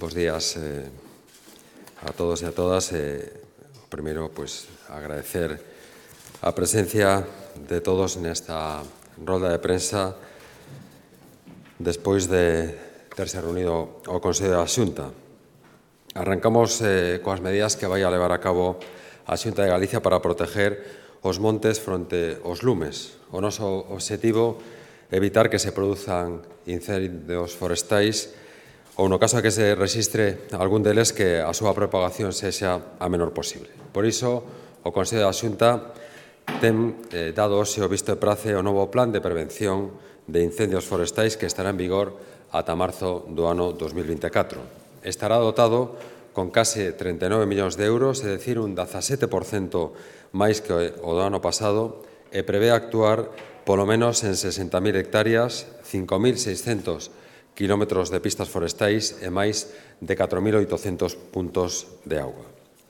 Bos días a todos e a todas. Primeiro, agradecer a presencia de todos nesta rolda de prensa despois de terse reunido o Consello da Xunta. Arrancamos coas medidas que vai a levar a cabo a Xunta de Galicia para proteger os montes fronte aos lumes. O noso obxectivo é evitar que se produzan incendios forestais ou, no caso de que se rexistre algún deles, que a súa propagación sexa a menor posible. Por iso, o Consello da Xunta ten dado hoxe o visto e prace o novo Plan de Prevención de Incendios Forestais que estará en vigor ata marzo do ano 2024. Estará dotado con case 39 millóns de euros, é dicir, un 17% máis que o do ano pasado, e prevé actuar polo menos en 60.000 hectáreas, 5.600 kilómetros de pistas forestais e máis de 4.800 puntos de auga.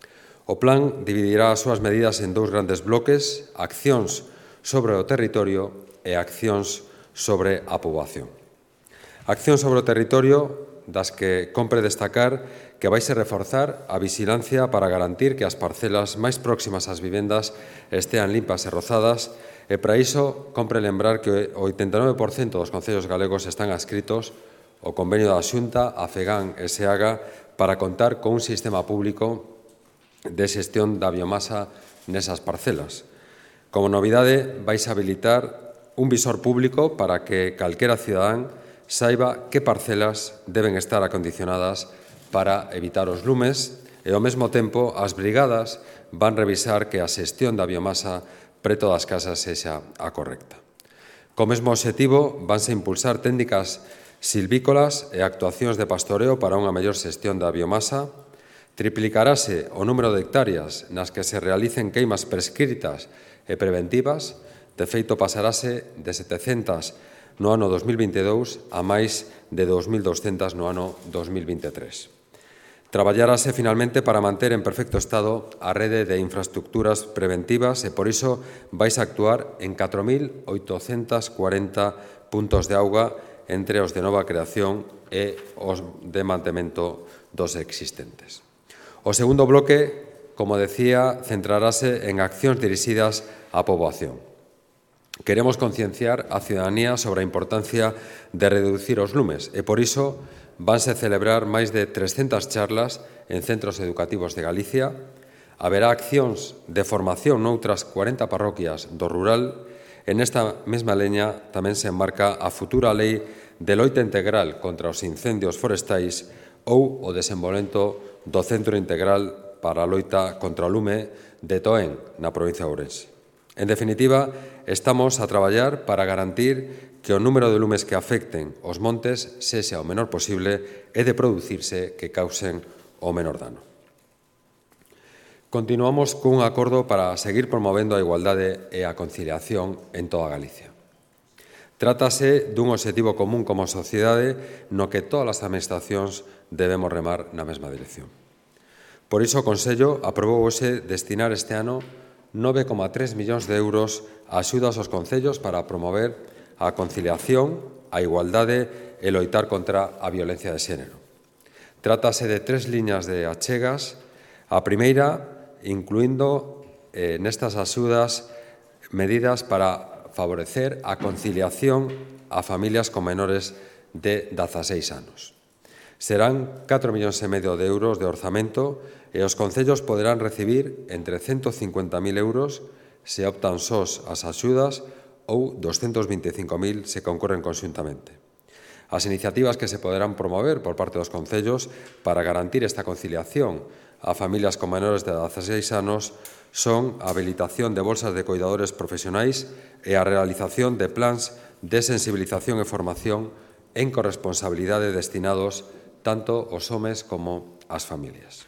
O plan dividirá as súas medidas en dous grandes bloques: accións sobre o territorio e accións sobre a poboación. Accións sobre o territorio, das que compre destacar que vaise reforzar a vixilancia para garantir que as parcelas máis próximas ás vivendas estean limpas e rozadas, e para iso compre lembrar que o 89% dos concellos galegos están adscritos ao convenio da Xunta, a FEGAN e SEAGA, para contar con un sistema público de xestión da biomasa nesas parcelas. Como novidade, vais a habilitar un visor público para que calquera cidadán saiba que parcelas deben estar acondicionadas para evitar os lumes e, ao mesmo tempo, as brigadas van revisar que a xestión da biomasa preto das casas sexa a correcta. Co mesmo obxectivo, vanse impulsar técnicas silvícolas e actuacións de pastoreo para unha mellor xestión da biomasa. Triplicarase o número de hectáreas nas que se realicen queimas prescritas e preventivas. De feito, pasarase de 700 no ano 2022 a máis de 2.200 no ano 2023. Traballarase finalmente para manter en perfecto estado a rede de infraestructuras preventivas e, por iso, vais a actuar en 4.840 puntos de auga entre os de nova creación e os de mantemento dos existentes. O segundo bloque, como decía, centrarase en accións dirixidas á poboación. Queremos concienciar a ciudadanía sobre a importancia de reducir os lumes e, por iso, vanse celebrar máis de 300 charlas en centros educativos de Galicia. Haberá accións de formación noutras 40 parroquias do rural. En esta mesma leña tamén se enmarca a futura lei de loita integral contra os incendios forestais ou o desenvolvemento do Centro Integral para a Loita contra o Lume de Toén, na provincia de Ourense. En definitiva, estamos a traballar para garantir que o número de lumes que afecten os montes sexa o menor posible e de producirse que causen o menor dano. Continuamos cun acordo para seguir promovendo a igualdade e a conciliación en toda Galicia. Trátase dun obxectivo común como sociedade no que todas as administracións debemos remar na mesma dirección. Por iso o Consello aprobou hoxe destinar este ano 9,3 millóns de euros a axudas aos concellos para promover a conciliación, a igualdade e loitar contra a violencia de xénero. Trátase de 3 liñas de achegas. A primeira, incluindo nestas axudas medidas para favorecer a conciliación a familias con menores de 16 anos. Serán 4,5 millóns de euros de orzamento e os concellos poderán recibir entre 150.000 euros se optan sós as axudas ou 225.000 se concorren conxuntamente. As iniciativas que se poderán promover por parte dos concellos para garantir esta conciliación a familias con menores de 16 anos son a habilitación de bolsas de coidadores profesionais e a realización de plans de sensibilización e formación en corresponsabilidade destinados tanto aos homes como ás familias.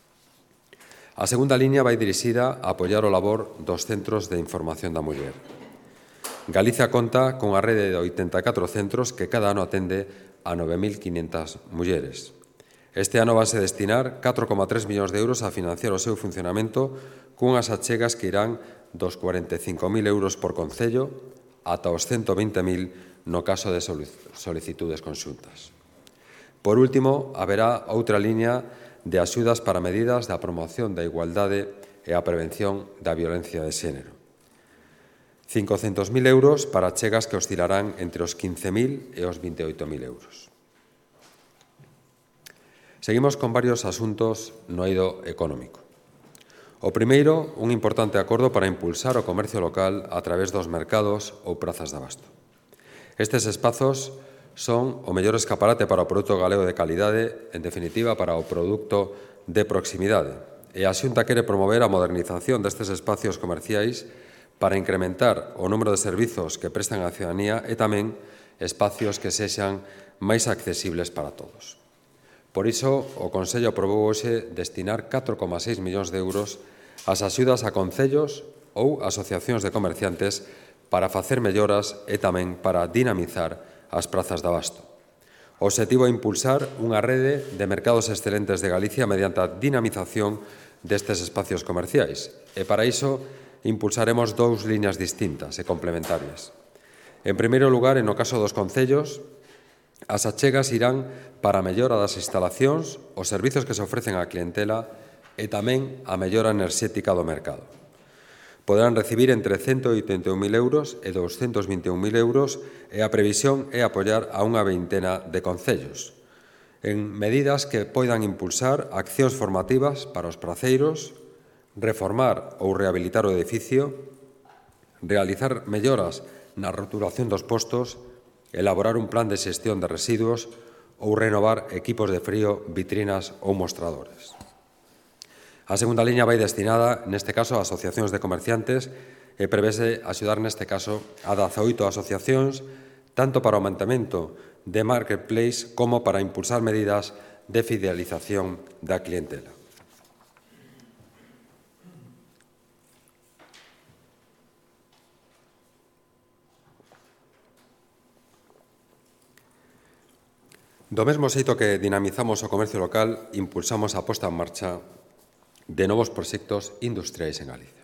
A segunda liña vai dirixida a apoiar o labor dos centros de información da muller. Galicia conta cunha rede de 84 centros que cada ano atende a 9.500 mulleres. Este ano vanse destinar 4,3 millóns de euros a financiar o seu funcionamento cunhas achegas que irán dos 45.000 euros por concello ata os 120.000 no caso de solicitudes conxuntas. Por último, haberá outra liña de axudas para medidas da promoción da igualdade e a prevención da violencia de xénero. 500.000 euros para achegas que oscilarán entre os 15.000 e os 28.000 euros. Seguimos con varios asuntos no eido económico. O primeiro, un importante acordo para impulsar o comercio local a través dos mercados ou prazas de abasto. Estes espazos son o mellor escaparate para o produto galego de calidade, en definitiva, para o produto de proximidade. E a Xunta quere promover a modernización destes espacios comerciais para incrementar o número de servizos que prestan á ciudadanía e tamén espacios que sexan máis accesibles para todos. Por iso, o Consello aprobou hoxe destinar 4,6 millóns de euros ás axudas a concellos ou asociacións de comerciantes para facer melloras e tamén para dinamizar as prazas de abasto. O obxectivo é impulsar unha rede de mercados excelentes de Galicia mediante a dinamización destes espacios comerciais. E para iso impulsaremos dous liñas distintas e complementarias. En primeiro lugar, e no caso dos concellos, as achegas irán para a mellora das instalacións, os servizos que se ofrecen á clientela e tamén a mellora enerxética do mercado. Poderán recibir entre 181.000 euros e 221.000 euros e a previsión é apoiar a unha veintena de concellos en medidas que poidan impulsar accións formativas para os praceiros, reformar ou rehabilitar o edificio, realizar melloras na rotulación dos postos, elaborar un plan de xestión de residuos ou renovar equipos de frío, vitrinas ou mostradores. A segunda liña vai destinada, neste caso, a asociacións de comerciantes e prevese axudar, neste caso, a 18 asociacións, tanto para o mantemento de marketplace como para impulsar medidas de fidelización da clientela. Do mesmo xeito que dinamizamos o comercio local, impulsamos a posta en marcha de novos proxectos industriais en Galicia.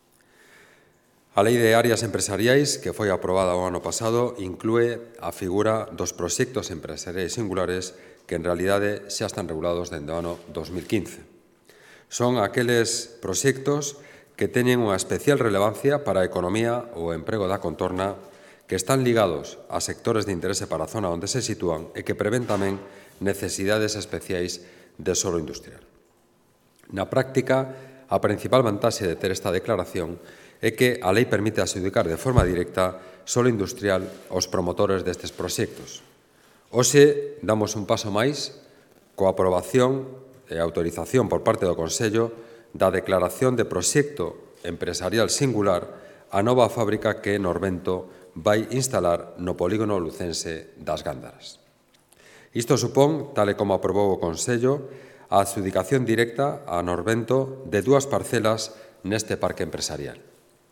A Lei de Áreas Empresariais, que foi aprobada o ano pasado, inclúe a figura dos proxectos empresariais singulares que en realidade xa están regulados dende o ano 2015. Son aqueles proxectos que teñen unha especial relevancia para a economía ou o emprego da contorna, que están ligados a sectores de interese para a zona onde se sitúan e que prevén tamén necesidades especiais de solo industrial. Na práctica, a principal vantaxe de ter esta declaración é que a lei permite adxudicar de forma directa solo industrial aos promotores destes proxectos. Hoxe damos un paso máis coa aprobación e autorización por parte do Consello da declaración de proxecto empresarial singular a nova fábrica que Norvento vai instalar no polígono lucense das Gándaras. Isto supón, tal e como aprobou o Consello, a adxudicación directa a Norvento de 2 parcelas neste parque empresarial.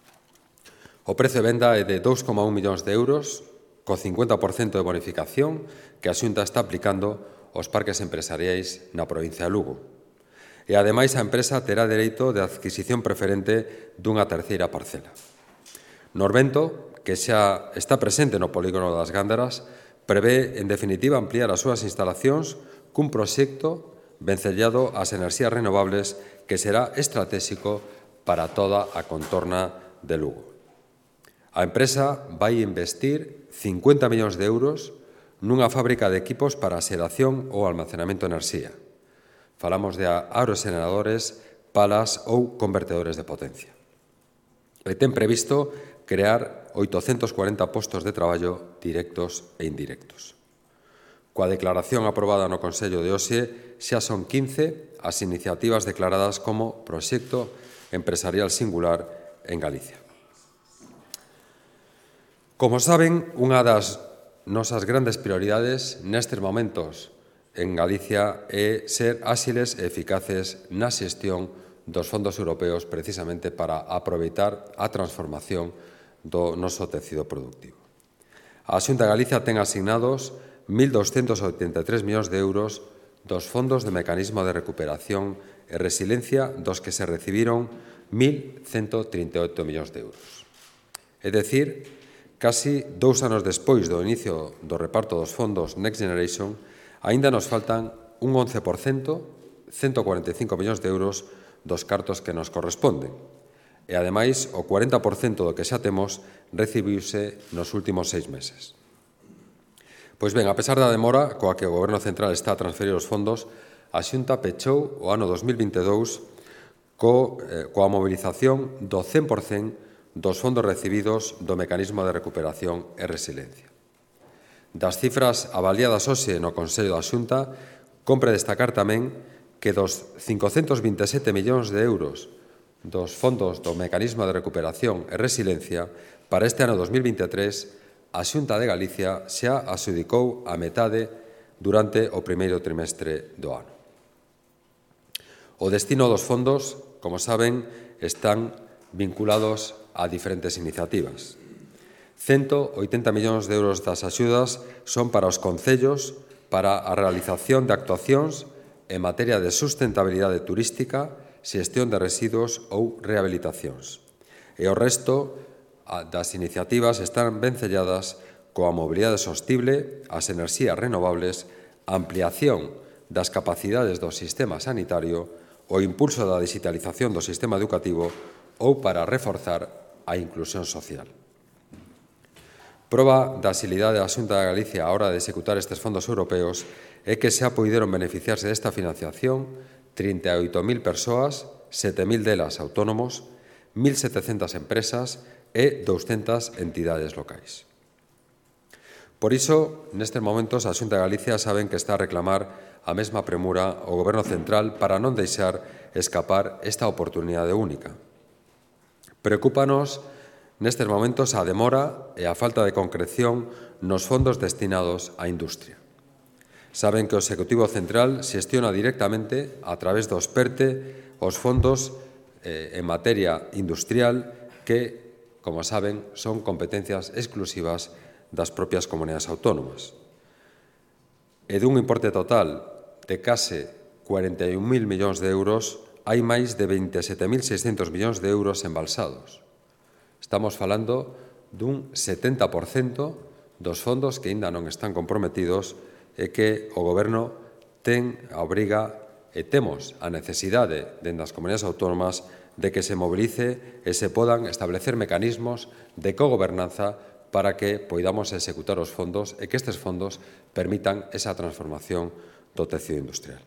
O prezo de venda é de 2,1 millóns de euros, co 50% de bonificación que a Xunta está aplicando aos parques empresariais na provincia de Lugo. E, ademais, a empresa terá dereito de adquisición preferente dunha terceira parcela. Norvento, que xa está presente no polígono das Gándaras, prevé, en definitiva, ampliar as súas instalacións cun proxecto vencellado ás enerxías renovables que será estratéxico para toda a contorna de Lugo. A empresa vai investir 50 millóns de euros nunha fábrica de equipos para a xeración ou almacenamento de enerxía. Falamos de aeroxeneradores, palas ou convertedores de potencia. E ten previsto crear 840 postos de traballo directos e indirectos. Coa declaración aprobada no Consello de hoxe, xa son 15 as iniciativas declaradas como proxecto empresarial singular en Galicia. Como saben, unha das nosas grandes prioridades nestes momentos en Galicia é ser áxiles e eficaces na xestión dos fondos europeos precisamente para aproveitar a transformación do noso tecido productivo. A Xunta de Galicia ten asignados 1.283 millóns de euros dos fondos de mecanismo de recuperación e resiliencia, dos que se recibiron 1.138 millóns de euros. É dicir, casi 2 anos despois do inicio do reparto dos fondos Next Generation, Aínda nos faltan un 11%, 145 millóns de euros dos cartos que nos corresponden. E, ademais, o 40% do que xa temos recibiuse nos últimos 6 meses. Pois ben, a pesar da demora coa que o Goberno Central está a transferir os fondos, a Xunta pechou o ano 2022 coa mobilización do 100% dos fondos recibidos do Mecanismo de Recuperación e Resiliencia. Das cifras avaliadas hoxe no Consello da Xunta, compre destacar tamén que dos 527 millóns de euros dos fondos do Mecanismo de Recuperación e Resiliencia para este ano 2023, a Xunta de Galicia xa adxudicou a metade durante o primeiro trimestre do ano. O destino dos fondos, como saben, están vinculados a diferentes iniciativas. 180 millóns de euros das axudas son para os concellos para a realización de actuacións en materia de sustentabilidade turística, xestión de residuos ou rehabilitacións. E o resto das iniciativas están vencelladas coa mobilidade sostible, as enerxías renovables, a ampliación das capacidades do sistema sanitario, o impulso da digitalización do sistema educativo ou para reforzar a inclusión social. Proba da axilidade da Xunta de Galicia á hora de executar estes fondos europeos é que xa puideron beneficiarse desta financiación 38.000 persoas, 7.000 delas autónomos, 1.700 empresas e 200 entidades locais. Por iso, nestes momentos, a Xunta de Galicia saben que está a reclamar a mesma premura ao Goberno Central para non deixar escapar esta oportunidade única. Preocúpanos nestes momentos a demora e a falta de concreción nos fondos destinados á industria. Saben que o Executivo Central xestiona directamente, a través dos PERTE, os fondos en materia industrial que, como saben, son competencias exclusivas das propias comunidades autónomas. E dun importe total de case 41.000 millóns de euros, hai máis de 27.600 millóns de euros embalsados. Estamos falando dun 70% dos fondos que aínda non están comprometidos e que o Goberno ten a obriga e temos a necesidade dende as comunidades autónomas de que se mobilice e se podan establecer mecanismos de cogobernanza para que poidamos executar os fondos e que estes fondos permitan esa transformación do tecido industrial.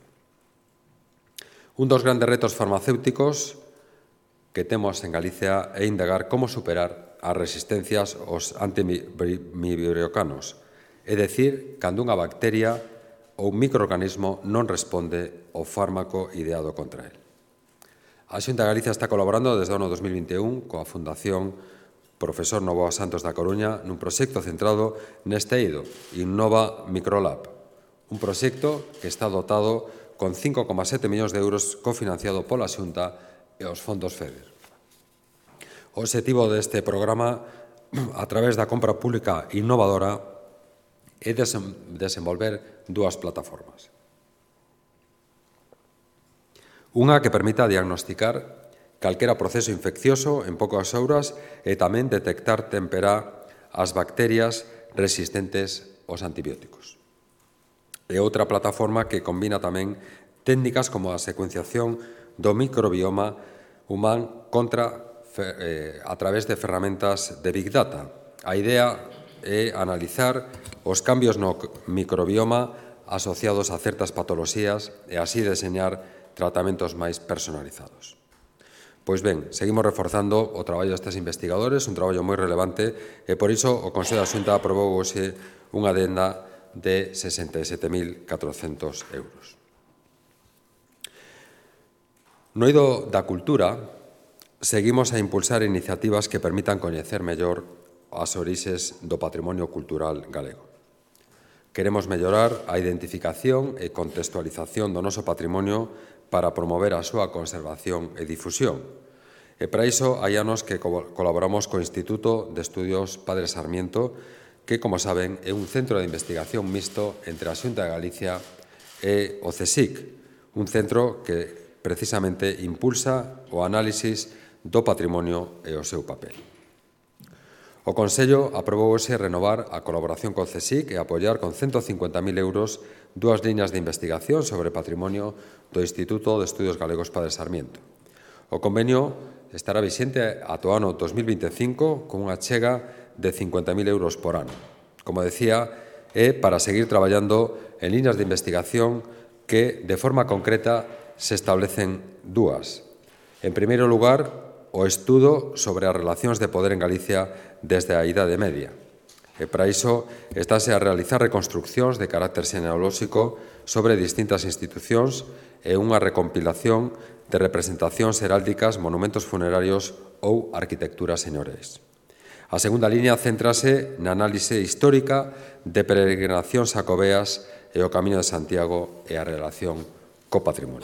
Un dos grandes retos farmacéuticos que temos en Galicia é indagar como superar as resistencias aos antimicrobianos, é dicir, cando unha bacteria ou un microorganismo non responde ao fármaco ideado contra el. A Xunta de Galicia está colaborando desde o ano 2021 coa Fundación Profesor Novoa Santos da Coruña nun proxecto centrado neste eido, Innova Microlab, un proxecto que está dotado con 5,7 millóns de euros cofinanciado pola Xunta e os fondos FEDER. O obxectivo deste programa, a través da compra pública innovadora, é desenvolver dúas plataformas. Unha que permita diagnosticar calquera proceso infeccioso en poucas horas e tamén detectar temperar as bacterias resistentes aos antibióticos. E outra plataforma que combina tamén técnicas como a secuenciación do microbioma humán a través de ferramentas de Big Data. A idea é analizar os cambios no microbioma asociados a certas patoloxías e así deseñar tratamentos máis personalizados. Pois ben, seguimos reforzando o traballo destes investigadores, un traballo moi relevante, e por iso o Consello da Xunta aprobou hoxe unha adenda de 67.400 euros. No eido da cultura, seguimos a impulsar iniciativas que permitan coñecer mellor as orixes do patrimonio cultural galego. Queremos mellorar a identificación e contextualización do noso patrimonio para promover a súa conservación e difusión. E para iso hai anos que colaboramos co Instituto de Estudios Padre Sarmiento, que, como saben, é un centro de investigación mixto entre a Xunta de Galicia e o CSIC, un centro que precisamente impulsa o análisis do patrimonio e o seu papel. O Consello aprobou hoxe renovar a colaboración co CSIC e apoiar con 150.000 euros 2 liñas de investigación sobre patrimonio do Instituto de Estudios Galegos Padre Sarmiento. O convenio estará vixente ata o ano 2025 con unha chega de 50.000 euros por ano. Como decía, é para seguir traballando en liñas de investigación que, de forma concreta, se establecen dúas. En primeiro lugar, o estudo sobre as relacións de poder en Galicia desde a Idade Media. E para iso estáse a realizar reconstruccións de carácter xenealóxico sobre distintas institucións e unha recompilación de representacións heráldicas, monumentos funerarios ou arquitecturas señoreis. A segunda liña céntrase na análise histórica de peregrinacións xacobeas e o Camiño de Santiago e a relación co patrimonio.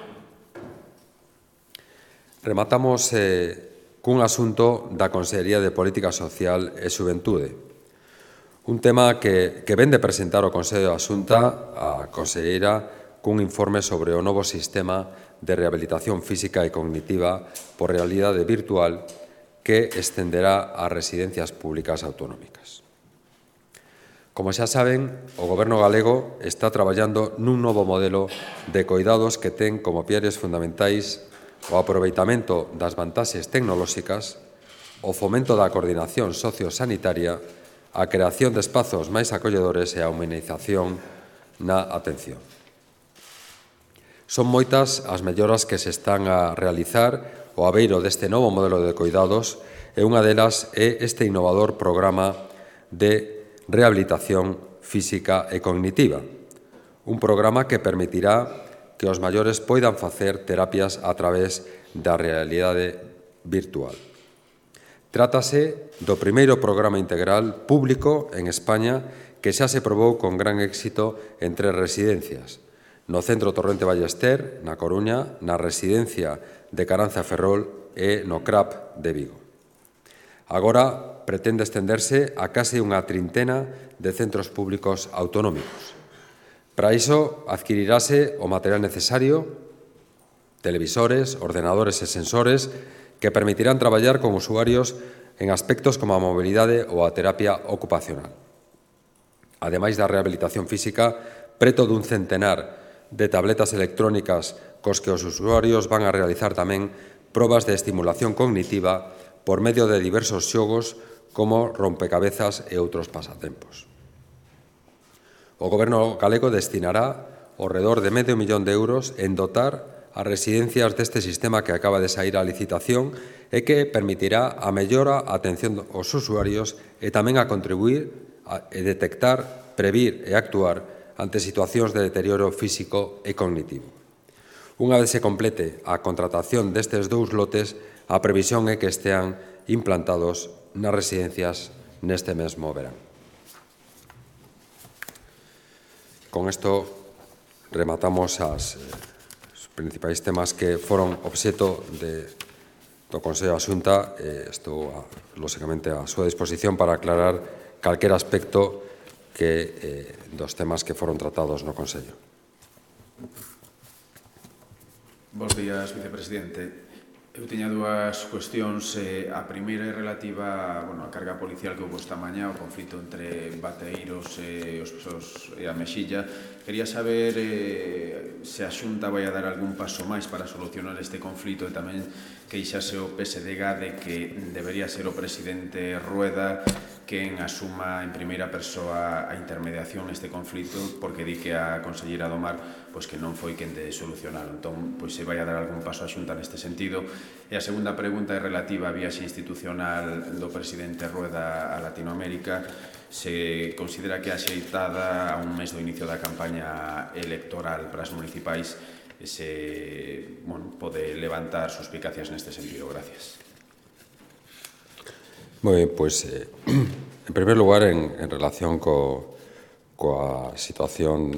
Rematamos cun asunto da Consellería de Política Social e Xuventude. Un tema que ven de presentar o Consello da Xunta a Conselleira cun informe sobre o novo sistema de rehabilitación física e cognitiva por realidade virtual que estenderá ás residencias públicas autonómicas. Como xa saben, o Goberno galego está traballando nun novo modelo de coidados que ten como piares fundamentais o aproveitamento das vantaxes tecnolóxicas, o fomento da coordinación sociosanitaria, a creación de espazos máis acolledores e a humanización na atención. Son moitas as melloras que se están a realizar ao abeiro deste novo modelo de coidados e unha delas é este innovador programa de rehabilitación física e cognitiva, un programa que permitirá que os maiores poidan facer terapias a través da realidade virtual. Trátase do primeiro programa integral público en España que xa se probou con gran éxito en 3 residencias, no Centro Torrente Ballester, na Coruña, na Residencia de Caranza Ferrol e no CRAP de Vigo. Agora pretende estenderse a case unha trintena de centros públicos autonómicos. Para iso, adquirirase o material necesario, televisores, ordenadores e sensores que permitirán traballar con usuarios en aspectos como a mobilidade ou a terapia ocupacional. Ademais da rehabilitación física, preto dun centenar de tabletas electrónicas cos que os usuarios van a realizar tamén probas de estimulación cognitiva por medio de diversos xogos como rompecabezas e outros pasatempos. O Goberno galego destinará ao redor de medio millón de euros en dotar as residencias deste sistema que acaba de saír á licitación e que permitirá a mellora a atención aos usuarios e tamén a contribuir a detectar, previr e actuar ante situacións de deterioro físico e cognitivo. Unha vez se complete a contratación destes 2 lotes, a previsión é que estean implantados nas residencias neste mesmo verán. Con isto rematamos os principais temas que foron obxeto do Consello da Xunta. Estou, lóxicamente, a súa disposición para aclarar calquer aspecto dos temas que foron tratados no Consello. Bos días, vicepresidente. Eu tiña 2 cuestións. A primeira é relativa á carga policial que houve esta mañá, o conflito entre Bateeiros e a Mexilla. Quería saber se a Xunta vai a dar algún paso máis para solucionar este conflito e tamén queixase o PSDG de que debería ser o presidente Rueda quen asuma en primeira persoa a intermediación neste conflito, porque di que a conselleira do Mar que non foi quen de solucionalo. Entón, se vai a dar algún paso a Xunta neste sentido. E a segunda pregunta é relativa á viaxe institucional do presidente Rueda a Latinoamérica. Se considera que a axeitada a un mes do inicio da campaña electoral para as municipais se pode levantar suspicacias neste sentido. Gracias. Moi ben, en primer lugar, en relación coa situación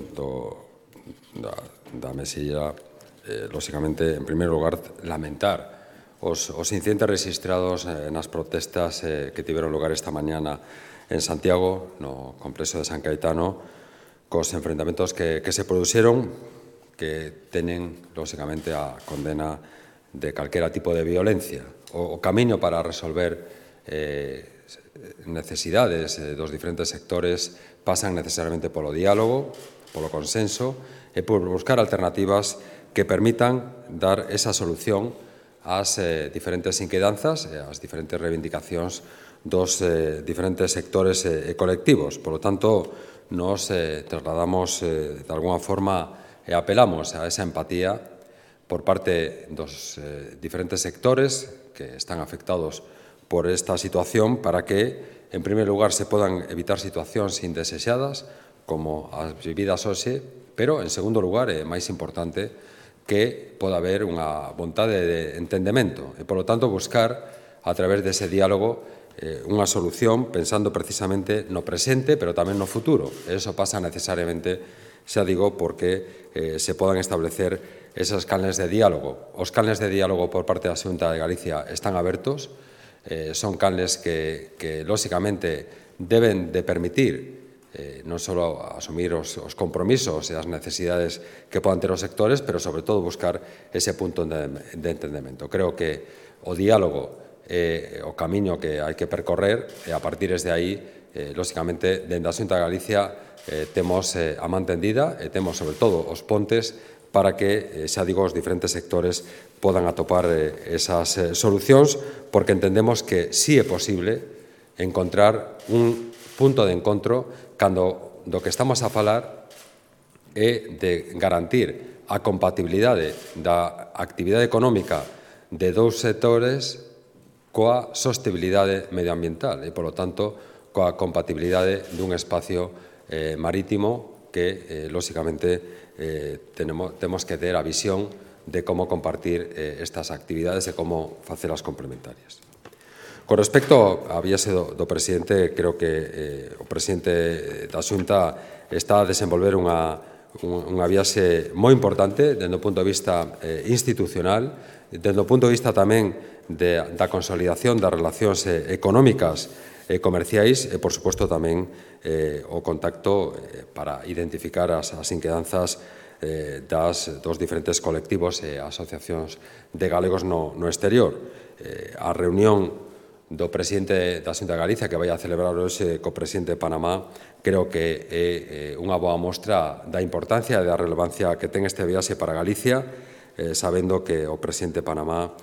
da Mesilla, lóxicamente, en primer lugar, lamentar os incidentes registrados nas protestas que tiveron lugar esta mañana en Santiago, no complexo de San Caetano, cos enfrentamentos que se produxeron, que tenen, lóxicamente, a condena de calquera tipo de violencia. O camiño para resolver necesidades dos diferentes sectores pasan necesariamente polo diálogo, polo consenso e por buscar alternativas que permitan dar esa solución ás diferentes inquedanzas e ás diferentes reivindicacións dos diferentes sectores e colectivos. Por lo tanto, nos trasladamos de alguna forma e apelamos a esa empatía por parte dos diferentes sectores que están afectados por esta situación para que, en primer lugar, se podan evitar situacións indesexadas como as vividas hoxe, pero, en segundo lugar, é máis importante que poda haber unha vontade de entendemento e, polo tanto, buscar, a través dese diálogo, unha solución pensando precisamente no presente, pero tamén no futuro. E iso pasa necesariamente, xa digo, porque se podan establecer esas canles de diálogo. Os canles de diálogo por parte da Xunta de Galicia están abertos, son canles que lóxicamente, deben de permitir non só asumir os compromisos e as necesidades que podan ter os sectores, pero, sobre todo, buscar ese punto de entendemento. Creo que o diálogo é o camiño que hai que percorrer e, a partir de aí, lóxicamente, dende a Xunta de Galicia temos a man tendida e temos, sobre todo, os pontes para que, xa digo, os diferentes sectores podan atopar esas solucións, porque entendemos que sí é posible encontrar un punto de encontro cando do que estamos a falar é de garantir a compatibilidade da actividade económica de dous sectores coa sostenibilidade medioambiental e, polo tanto, coa compatibilidade dun espacio marítimo que, lóxicamente, temos que ter a visión de como compartir estas actividades e como facelas complementarias. Con respecto á viaxe do presidente, creo que o presidente da Xunta está a desenvolver unha viaxe moi importante dende o punto de vista institucional, dende o punto de vista tamén da consolidación das relacións económicas e comerciais e, por suposto, tamén o contacto para identificar as inquedanzas dos diferentes colectivos e asociacións de galegos no exterior. A reunión do presidente da Xunta de Galicia que vai a celebrar hoxe co presidente de Panamá creo que é unha boa mostra da importancia e da relevancia que ten este viaxe para Galicia, sabendo que o presidente de Panamá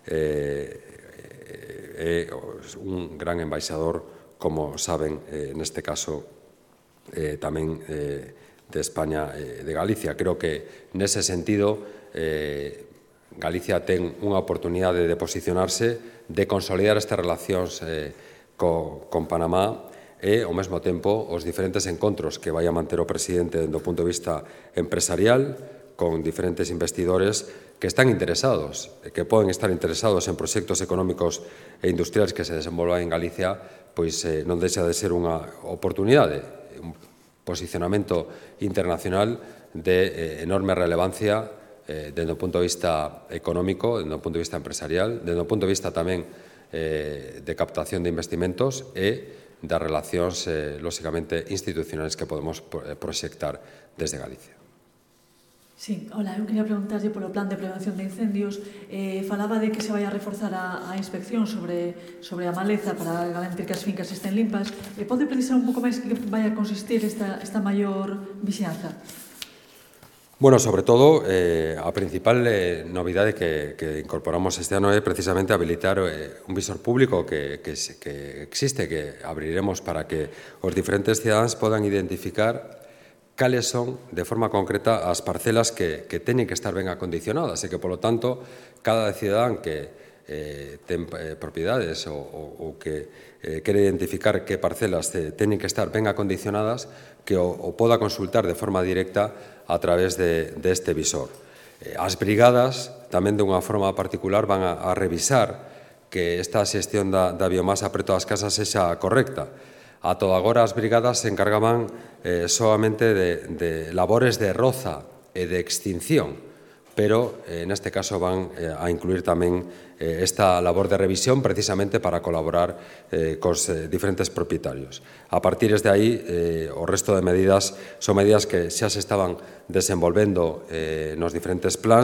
é un gran embaixador, como saben, neste caso tamén de España e de Galicia. Creo que, nese sentido, Galicia ten unha oportunidade de posicionarse, de consolidar estas relacións con Panamá e, ao mesmo tempo, os diferentes encontros que vai a manter o presidente do punto de vista empresarial con diferentes investidores que están interesados, que poden estar interesados en proxectos económicos e industriais que se desenvolvan en Galicia, pois non deixa de ser unha oportunidade, un posicionamento internacional de enorme relevancia dende o punto de vista económico, dende o punto de vista empresarial, dende o punto de vista tamén de captación de investimentos e das relacións, lóxicamente, institucionais que podemos proxectar desde Galicia. Sí, hola, eu quería preguntarlle polo plan de prevención de incendios. Falaba de que se vai a reforzar a inspección sobre a maleza para garantir que as fincas estén limpas. Pode precisar un pouco máis que vai a consistir esta maior vixianza? Bueno, sobre todo, a principal novidade que incorporamos este ano é precisamente habilitar un visor público que existe, que abriremos para que os diferentes cidadáns podan identificar cales son, de forma concreta, as parcelas que teñen que estar ben acondicionadas e que, polo tanto, cada cidadán que ten propiedades ou que quere identificar que parcelas teñen que estar ben acondicionadas, que o poda consultar de forma directa a través deste visor. As brigadas, tamén de unha forma particular, van a revisar que esta xestión da biomasa preto das casas sexa correcta. A toda agora as brigadas se encargaban solamente de labores de roza e de extinción, pero neste caso van a incluir tamén esta labor de revisión precisamente para colaborar cos diferentes propietarios. A partir de aí, o resto de medidas son medidas que xa se estaban desenvolvendo nos diferentes plans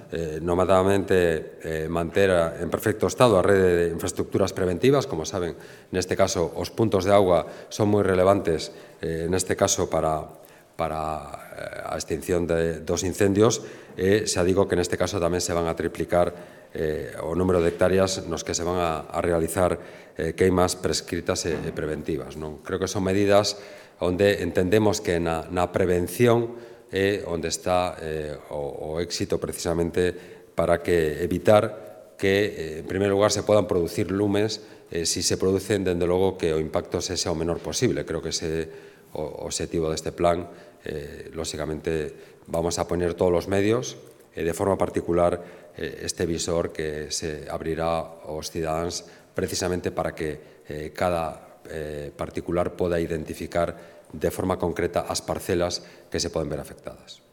nomadamente manter en perfecto estado a rede de infraestructuras preventivas. Como saben, neste caso, os puntos de auga son moi relevantes, neste caso, para a extinción dos incendios, e xa digo que neste caso tamén se van a triplicar o número de hectáreas nos que se van a realizar queimas prescritas e preventivas. Creo que son medidas onde entendemos que na prevención é onde está o éxito precisamente para que evitar que, en primer lugar, se podan producir lumes, si se producen, dende logo, que o impacto sexa o menor posible. Creo que ese é o objetivo deste plan. Lóxicamente, vamos a poner todos os medios, de forma particular este visor que se abrirá aos cidadáns precisamente para que cada particular poda identificar de forma concreta as parcelas que se poden ver afectadas.